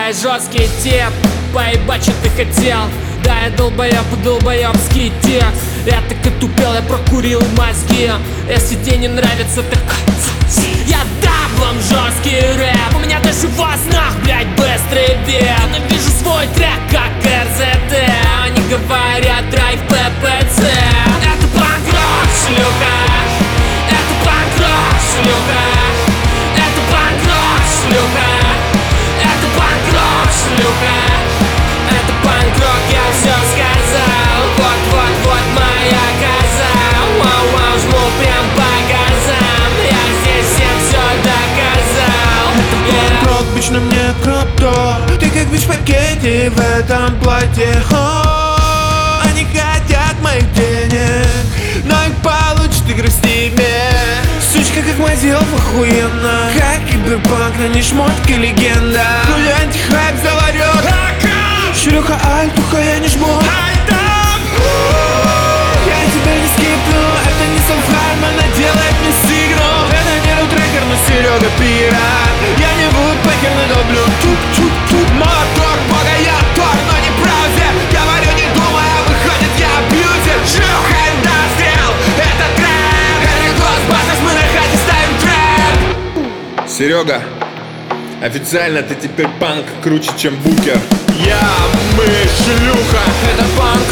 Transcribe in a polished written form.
я жесткий тип, поебать, что ты хотел. Да, я долбоебский текст. Я так и тупел, я прокурил мозги. Если тебе не нравится, так я дам вам жесткий рэп. У меня даже во снах, блять, быстрый бег. Навижу свой трек, как РЗТ. Они говорят, драйв ППЦ. Это панк-рок, шлюха. Это панк-рок, шлюха. Это панк-рок, шлюха. Это панк-рок, шлюха. Это панк-рок, я все сказал. Вот моя коза. Вау-вау, жму прям по газам. Я здесь всем все доказал. Это панк-рок, бич на мне круто. Ты как бич в пакете в этом платье. Они хотят моих денег, но их получат игры в стиме. Сучка как мазилов охуенно, как киберпанк, но не шмотки легенда. Хули антихайп заварет. Шлюха альтуха, я не жмот. Я тебя не скипну, это не Салфарм, она делает мне сигнал. Это не рутрекер, но Серега пират. Я не буду похер, но доблю. Чук-чук-чук, мотор, бога я тор, но не браузер. Говорю не думая, выходит я абьюзер. Шлюха индастриал, это трэп. Это Ghostbusters, мы на хате ставим трэп. Серега, официально ты теперь панк круче, чем Букер. Мы шлюха. Это панк